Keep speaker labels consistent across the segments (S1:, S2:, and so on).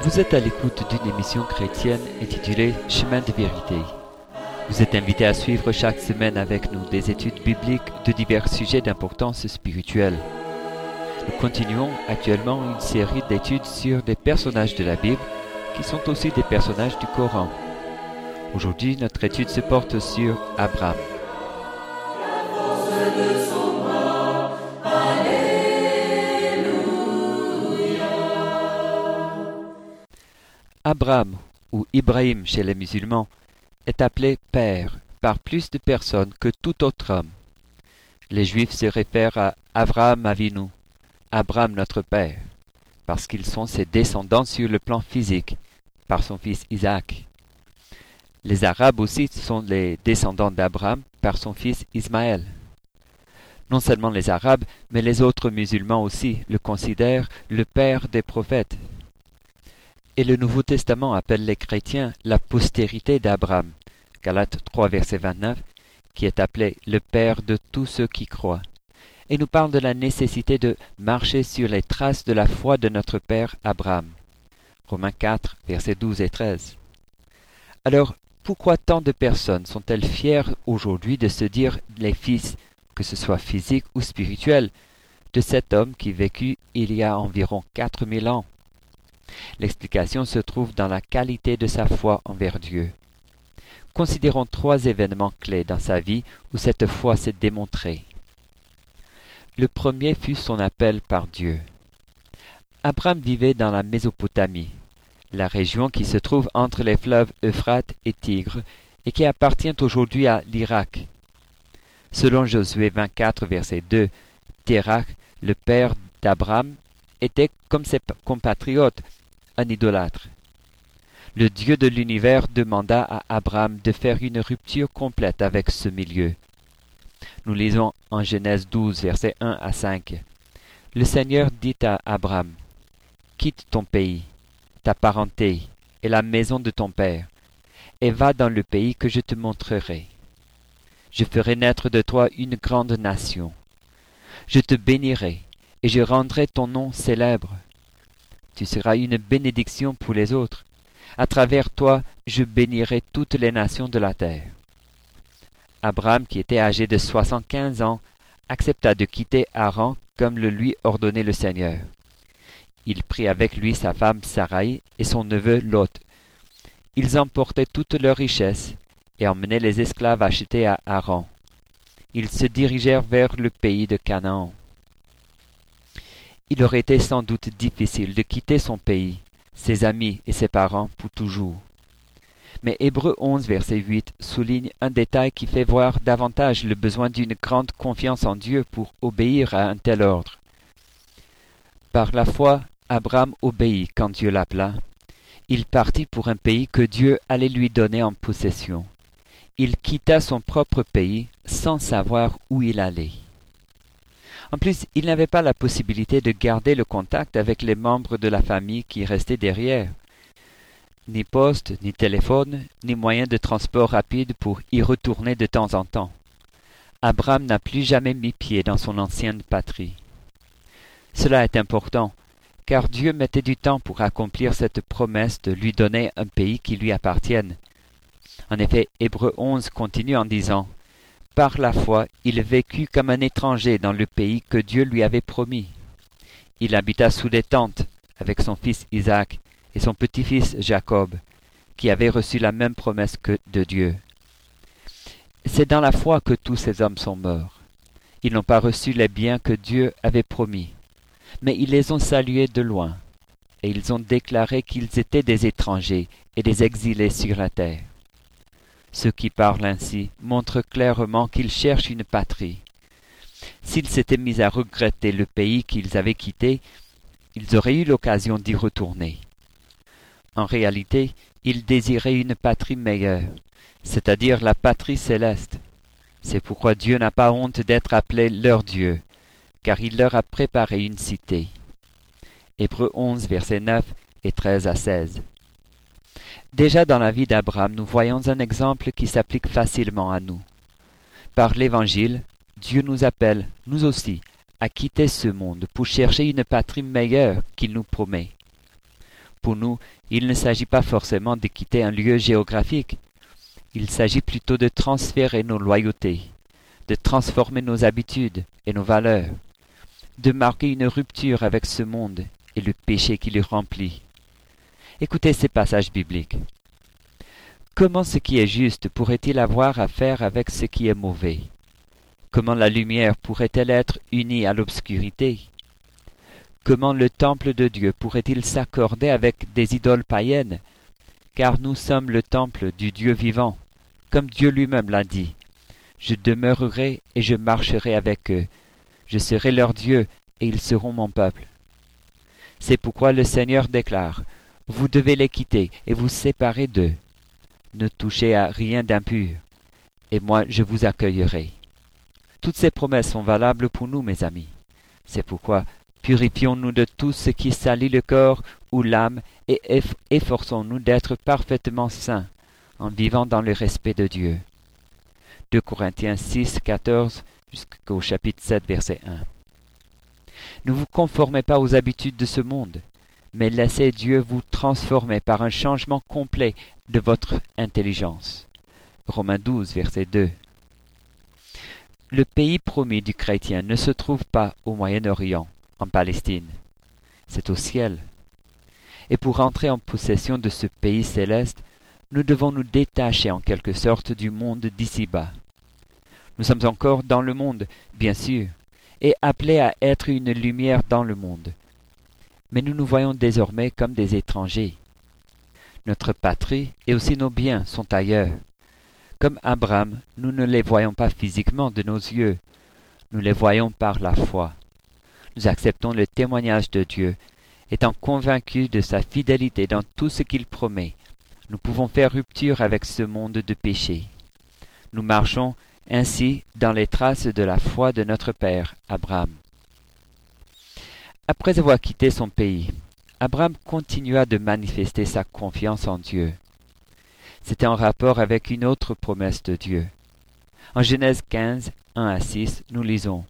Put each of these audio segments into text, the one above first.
S1: Vous êtes à l'écoute d'une émission chrétienne intitulée Chemin de vérité. Vous êtes invité à suivre chaque semaine avec nous des études bibliques de divers sujets d'importance spirituelle. Nous continuons actuellement une série d'études sur des personnages de la Bible qui sont aussi des personnages du Coran. Aujourd'hui, notre étude se porte sur Abraham. Abraham, ou Ibrahim chez les musulmans, est appelé père par plus de personnes que tout autre homme. Les Juifs se réfèrent à Avraham Avinu, Abraham notre père, parce qu'ils sont ses descendants sur le plan physique, par son fils Isaac. Les Arabes aussi sont les descendants d'Abraham par son fils Ismaël. Non seulement les Arabes, mais les autres musulmans aussi le considèrent le père des prophètes. Et le Nouveau Testament appelle les chrétiens la postérité d'Abraham, Galates 3, verset 29, qui est appelé le père de tous ceux qui croient, et nous parle de la nécessité de marcher sur les traces de la foi de notre père Abraham, Romains 4, versets 12 et 13. Alors, pourquoi tant de personnes sont-elles fières aujourd'hui de se dire les fils, que ce soit physique ou spirituel, de cet homme qui vécut il y a environ 4000 ans? L'explication se trouve dans la qualité de sa foi envers Dieu. Considérons 3 événements clés dans sa vie où cette foi s'est démontrée. Le premier fut son appel par Dieu. Abraham vivait dans la Mésopotamie, la région qui se trouve entre les fleuves Euphrate et Tigre et qui appartient aujourd'hui à l'Irak. Selon Josué 24, verset 2, Térach, le père d'Abraham, était, comme ses compatriotes, un idolâtre. Le Dieu de l'univers demanda à Abraham de faire une rupture complète avec ce milieu. Nous lisons en Genèse 12, versets 1 à 5. Le Seigneur dit à Abraham, « Quitte ton pays, ta parenté et la maison de ton père, et va dans le pays que je te montrerai. Je ferai naître de toi une grande nation. Je te bénirai, et je rendrai ton nom célèbre. Tu seras une bénédiction pour les autres. À travers toi, je bénirai toutes les nations de la terre. » Abraham, qui était âgé de 75 ans, accepta de quitter Haran comme le lui ordonnait le Seigneur. Il prit avec lui sa femme Sarai et son neveu Lot. Ils emportaient toutes leurs richesses et emmenaient les esclaves achetés à Haran. Ils se dirigèrent vers le pays de Canaan. Il aurait été sans doute difficile de quitter son pays, ses amis et ses parents pour toujours. Mais Hébreux 11, verset 8 souligne un détail qui fait voir davantage le besoin d'une grande confiance en Dieu pour obéir à un tel ordre. Par la foi, Abraham obéit quand Dieu l'appela. Il partit pour un pays que Dieu allait lui donner en possession. Il quitta son propre pays sans savoir où il allait. En plus, il n'avait pas la possibilité de garder le contact avec les membres de la famille qui restaient derrière. Ni poste, ni téléphone, ni moyen de transport rapide pour y retourner de temps en temps. Abraham n'a plus jamais mis pied dans son ancienne patrie. Cela est important, car Dieu mettait du temps pour accomplir cette promesse de lui donner un pays qui lui appartienne. En effet, Hébreux 11 continue en disant « Par la foi, il vécut comme un étranger dans le pays que Dieu lui avait promis. Il habita sous des tentes avec son fils Isaac et son petit-fils Jacob, qui avaient reçu la même promesse que de Dieu. C'est dans la foi que tous ces hommes sont morts. Ils n'ont pas reçu les biens que Dieu avait promis, mais ils les ont salués de loin, et ils ont déclaré qu'ils étaient des étrangers et des exilés sur la terre. Ceux qui parlent ainsi montrent clairement qu'ils cherchent une patrie. S'ils s'étaient mis à regretter le pays qu'ils avaient quitté, ils auraient eu l'occasion d'y retourner. En réalité, ils désiraient une patrie meilleure, c'est-à-dire la patrie céleste. C'est pourquoi Dieu n'a pas honte d'être appelé leur Dieu, car il leur a préparé une cité. Hébreux 11, versets 9 et 13 à 16. Déjà dans la vie d'Abraham, nous voyons un exemple qui s'applique facilement à nous. Par l'Évangile, Dieu nous appelle, nous aussi, à quitter ce monde pour chercher une patrie meilleure qu'il nous promet. Pour nous, il ne s'agit pas forcément de quitter un lieu géographique. Il s'agit plutôt de transférer nos loyautés, de transformer nos habitudes et nos valeurs, de marquer une rupture avec ce monde et le péché qui le remplit. Écoutez ces passages bibliques. Comment ce qui est juste pourrait-il avoir à faire avec ce qui est mauvais? Comment la lumière pourrait-elle être unie à l'obscurité? Comment le temple de Dieu pourrait-il s'accorder avec des idoles païennes? Car nous sommes le temple du Dieu vivant, comme Dieu lui-même l'a dit. Je demeurerai et je marcherai avec eux. Je serai leur Dieu et ils seront mon peuple. C'est pourquoi le Seigneur déclare, vous devez les quitter et vous séparer d'eux. Ne touchez à rien d'impur, et moi je vous accueillerai. Toutes ces promesses sont valables pour nous, mes amis. C'est pourquoi purifions-nous de tout ce qui salit le corps ou l'âme et efforçons-nous d'être parfaitement saints en vivant dans le respect de Dieu. 2 Corinthiens 6, 14 jusqu'au chapitre 7, verset 1. Ne vous conformez pas aux habitudes de ce monde, mais laissez Dieu vous transformer par un changement complet de votre intelligence. Romains 12, verset 2. Le pays promis du chrétien ne se trouve pas au Moyen-Orient, en Palestine. C'est au ciel. Et pour entrer en possession de ce pays céleste, nous devons nous détacher en quelque sorte du monde d'ici-bas. Nous sommes encore dans le monde, bien sûr, et appelés à être une lumière dans le monde. Mais nous nous voyons désormais comme des étrangers. Notre patrie et aussi nos biens sont ailleurs. Comme Abraham, nous ne les voyons pas physiquement de nos yeux, nous les voyons par la foi. Nous acceptons le témoignage de Dieu, étant convaincus de sa fidélité dans tout ce qu'il promet. Nous pouvons faire rupture avec ce monde de péché. Nous marchons ainsi dans les traces de la foi de notre père, Abraham. Après avoir quitté son pays, Abraham continua de manifester sa confiance en Dieu. C'était en rapport avec une autre promesse de Dieu. En Genèse 15, 1 à 6, nous lisons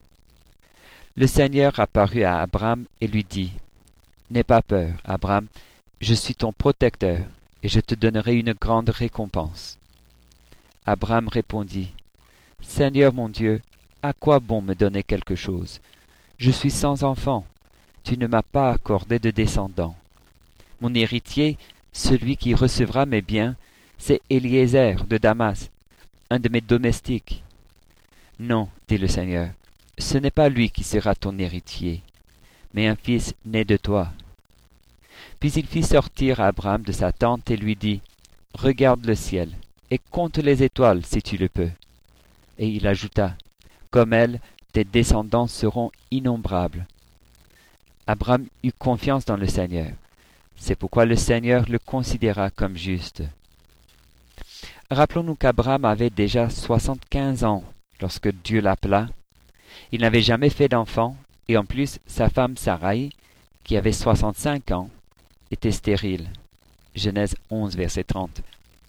S1: « Le Seigneur apparut à Abraham et lui dit « N'aie pas peur, Abraham, je suis ton protecteur, et je te donnerai une grande récompense. » Abraham répondit « Seigneur mon Dieu, à quoi bon me donner quelque chose? Je suis sans enfant, tu ne m'as pas accordé de descendant. Mon héritier, celui qui recevra mes biens, c'est Eliezer de Damas, un de mes domestiques. » Non, dit le Seigneur, ce n'est pas lui qui sera ton héritier, mais un fils né de toi. Puis il fit sortir Abraham de sa tente et lui dit, « Regarde le ciel, et compte les étoiles si tu le peux. » Et il ajouta, « Comme elles, tes descendants seront innombrables. » Abraham eut confiance dans le Seigneur. C'est pourquoi le Seigneur le considéra comme juste. Rappelons-nous qu'Abraham avait déjà 75 ans lorsque Dieu l'appela. Il n'avait jamais fait d'enfant, et en plus sa femme Sarai, qui avait 65 ans, était stérile. Genèse 11, verset 30.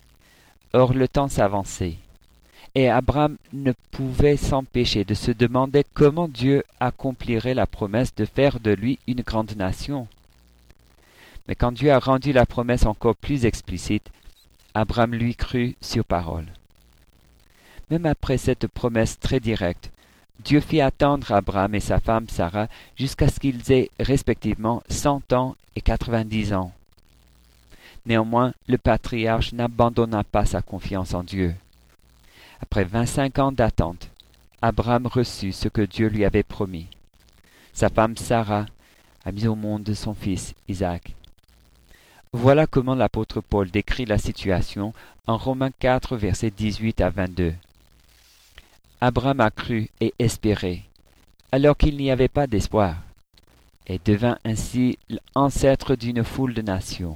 S1: Or le temps s'avançait, et Abraham ne pouvait s'empêcher de se demander comment Dieu accomplirait la promesse de faire de lui une grande nation. Mais quand Dieu a rendu la promesse encore plus explicite, Abraham lui crut sur parole. Même après cette promesse très directe, Dieu fit attendre Abraham et sa femme Sarah jusqu'à ce qu'ils aient respectivement 100 ans et 90 ans. Néanmoins, le patriarche n'abandonna pas sa confiance en Dieu. Après 25 ans d'attente, Abraham reçut ce que Dieu lui avait promis. Sa femme Sarah a mis au monde son fils Isaac. Voilà comment l'apôtre Paul décrit la situation en Romains 4, versets 18 à 22. Abraham a cru et espéré, alors qu'il n'y avait pas d'espoir, et devint ainsi l'ancêtre d'une foule de nations.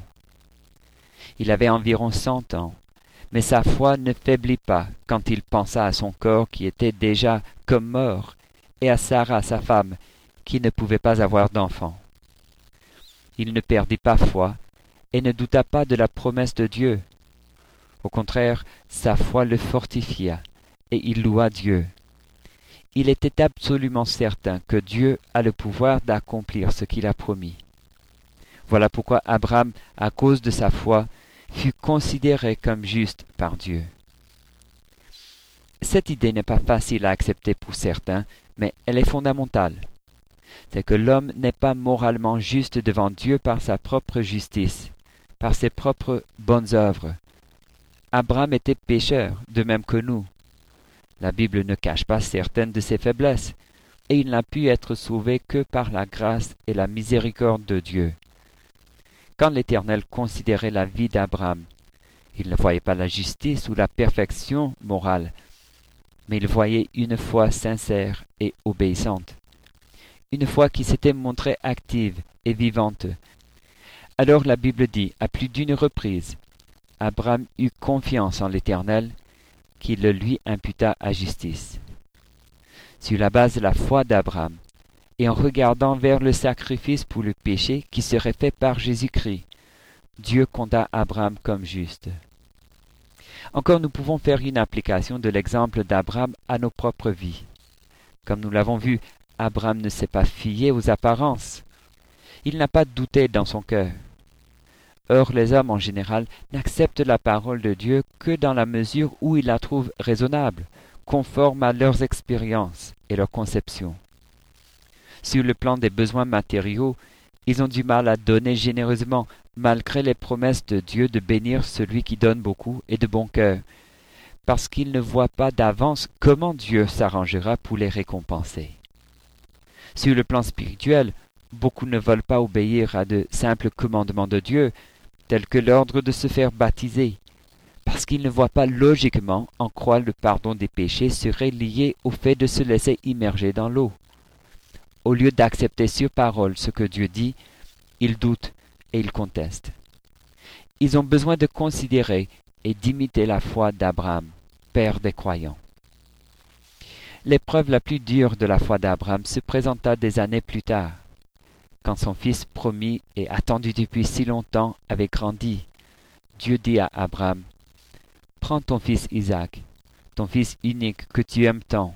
S1: Il avait environ 100 ans, mais sa foi ne faiblit pas quand il pensa à son corps qui était déjà comme mort, et à Sarah, sa femme, qui ne pouvait pas avoir d'enfant. Il ne perdit pas foi, et ne douta pas de la promesse de Dieu. Au contraire, sa foi le fortifia, et il loua Dieu. Il était absolument certain que Dieu a le pouvoir d'accomplir ce qu'il a promis. Voilà pourquoi Abraham, à cause de sa foi, fut considéré comme juste par Dieu. Cette idée n'est pas facile à accepter pour certains, mais elle est fondamentale. C'est que l'homme n'est pas moralement juste devant Dieu par sa propre justice, par ses propres bonnes œuvres. Abraham était pécheur, de même que nous. La Bible ne cache pas certaines de ses faiblesses, et il n'a pu être sauvé que par la grâce et la miséricorde de Dieu. Quand l'Éternel considérait la vie d'Abraham, il ne voyait pas la justice ou la perfection morale, mais il voyait une foi sincère et obéissante, une foi qui s'était montrée active et vivante. Alors la Bible dit à plus d'une reprise, Abraham eut confiance en l'Éternel, qui le lui imputa à justice. Sur la base de la foi d'Abraham, et en regardant vers le sacrifice pour le péché qui serait fait par Jésus-Christ, Dieu compta Abraham comme juste. Encore, nous pouvons faire une application de l'exemple d'Abraham à nos propres vies. Comme nous l'avons vu, Abraham ne s'est pas fié aux apparences. Il n'a pas douté dans son cœur. Or, les hommes en général n'acceptent la parole de Dieu que dans la mesure où ils la trouvent raisonnable, conforme à leurs expériences et leurs conceptions. Sur le plan des besoins matériaux, ils ont du mal à donner généreusement, malgré les promesses de Dieu de bénir celui qui donne beaucoup et de bon cœur, parce qu'ils ne voient pas d'avance comment Dieu s'arrangera pour les récompenser. Sur le plan spirituel, beaucoup ne veulent pas obéir à de simples commandements de Dieu, tels que l'ordre de se faire baptiser, parce qu'ils ne voient pas logiquement en quoi le pardon des péchés serait lié au fait de se laisser immerger dans l'eau. Au lieu d'accepter sur parole ce que Dieu dit, ils doutent et ils contestent. Ils ont besoin de considérer et d'imiter la foi d'Abraham, père des croyants. L'épreuve la plus dure de la foi d'Abraham se présenta des années plus tard, quand son fils promis et attendu depuis si longtemps avait grandi. Dieu dit à Abraham, « Prends ton fils Isaac, ton fils unique que tu aimes tant.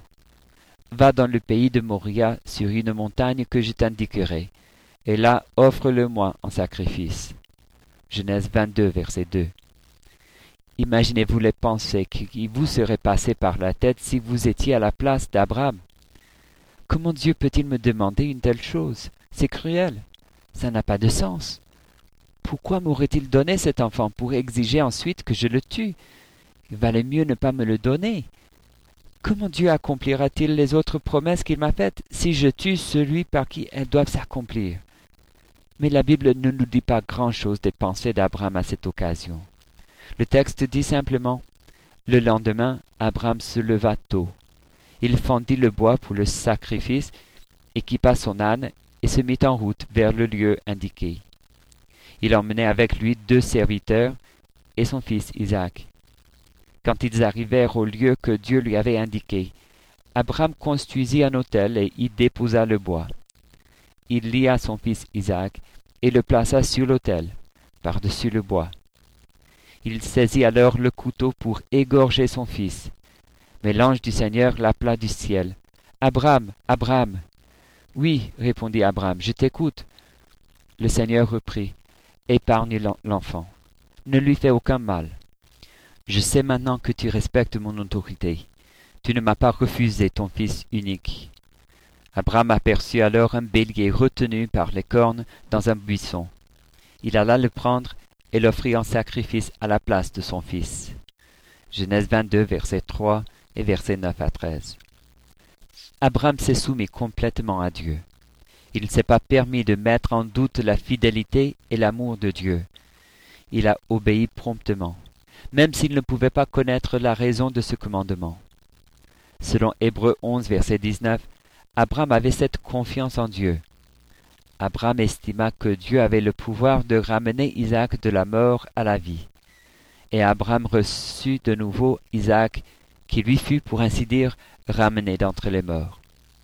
S1: Va dans le pays de Moria sur une montagne que je t'indiquerai, et là offre-le-moi en sacrifice. » Genèse 22, verset 2. Imaginez-vous les pensées qui vous seraient passées par la tête si vous étiez à la place d'Abraham. Comment Dieu peut-il me demander une telle chose? C'est cruel. Ça n'a pas de sens. Pourquoi m'aurait-il donné cet enfant pour exiger ensuite que je le tue? Il valait mieux ne pas me le donner. Comment Dieu accomplira-t-il les autres promesses qu'il m'a faites si je tue celui par qui elles doivent s'accomplir? Mais la Bible ne nous dit pas grand-chose des pensées d'Abraham à cette occasion. Le texte dit simplement, « Le lendemain, Abraham se leva tôt. Il fendit le bois pour le sacrifice, équipa son âne et se mit en route vers le lieu indiqué. Il emmenait avec lui 2 serviteurs et son fils Isaac. Quand ils arrivèrent au lieu que Dieu lui avait indiqué, Abraham construisit un autel et y déposa le bois. Il lia son fils Isaac et le plaça sur l'autel, par-dessus le bois. Il saisit alors le couteau pour égorger son fils. Mais l'ange du Seigneur l'appela du ciel. « Abraham, Abraham !»« Oui, répondit Abraham, je t'écoute. » Le Seigneur reprit. « Épargne l'enfant. Ne lui fais aucun mal. Je sais maintenant que tu respectes mon autorité. Tu ne m'as pas refusé ton fils unique. » Abraham aperçut alors un bélier retenu par les cornes dans un buisson. Il alla le prendre et l'offrit en sacrifice à la place de son fils. Genèse 22, versets 3 et versets 9 à 13. Abraham s'est soumis complètement à Dieu. Il ne s'est pas permis de mettre en doute la fidélité et l'amour de Dieu. Il a obéi promptement, même s'il ne pouvait pas connaître la raison de ce commandement. Selon Hébreux 11, verset 19, Abraham avait cette confiance en Dieu. Abraham estima que Dieu avait le pouvoir de ramener Isaac de la mort à la vie. Et Abraham reçut de nouveau Isaac, qui lui fut, pour ainsi dire, ramené d'entre les morts.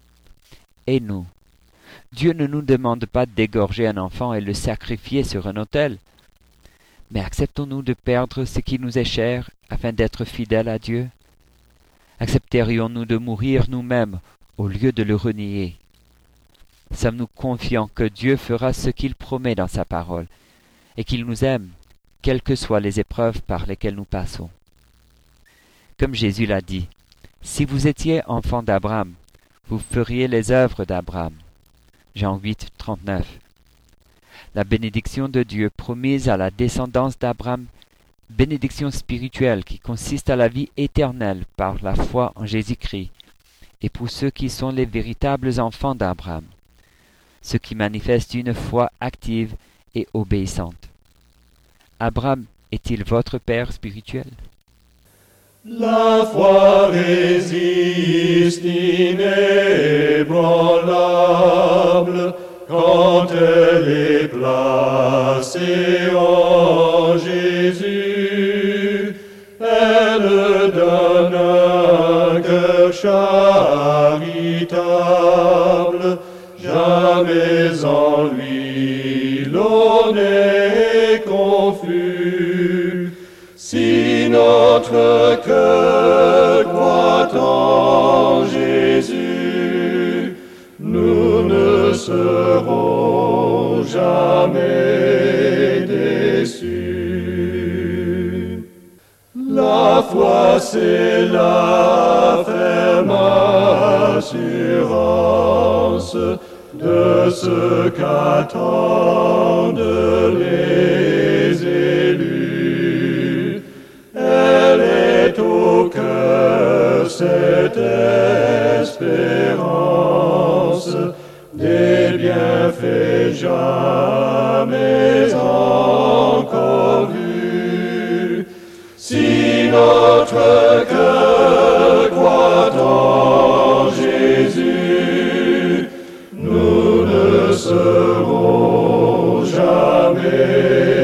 S1: Et nous, Dieu ne nous demande pas d'égorger un enfant et le sacrifier sur un autel. Mais acceptons-nous de perdre ce qui nous est cher afin d'être fidèles à Dieu? Accepterions-nous de mourir nous-mêmes au lieu de le renier? sommes-nous confiants que Dieu fera ce qu'il promet dans sa parole, et qu'il nous aime, quelles que soient les épreuves par lesquelles nous passons. Comme Jésus l'a dit, « Si vous étiez enfant d'Abraham, vous feriez les œuvres d'Abraham. » Jean 8, 39. La bénédiction de Dieu promise à la descendance d'Abraham, bénédiction spirituelle qui consiste à la vie éternelle par la foi en Jésus-Christ, et pour ceux qui sont les véritables enfants d'Abraham, ceux qui manifestent une foi active et obéissante. Abraham est-il votre père spirituel?
S2: La foi résiste inébranlable quand elle est placée en Jésus. Elle donne un cœur charitable, jamais en lui l'on n'est confus. Si notre cœur croit en Jésus, nous ne serons jamais déçus. La foi, c'est la ferme assurance de ce qu'attendent les élus. Elle est au cœur cette espérance des bienfaits jamais encore vus. Si notre cœur croit en Jésus, nous ne serons jamais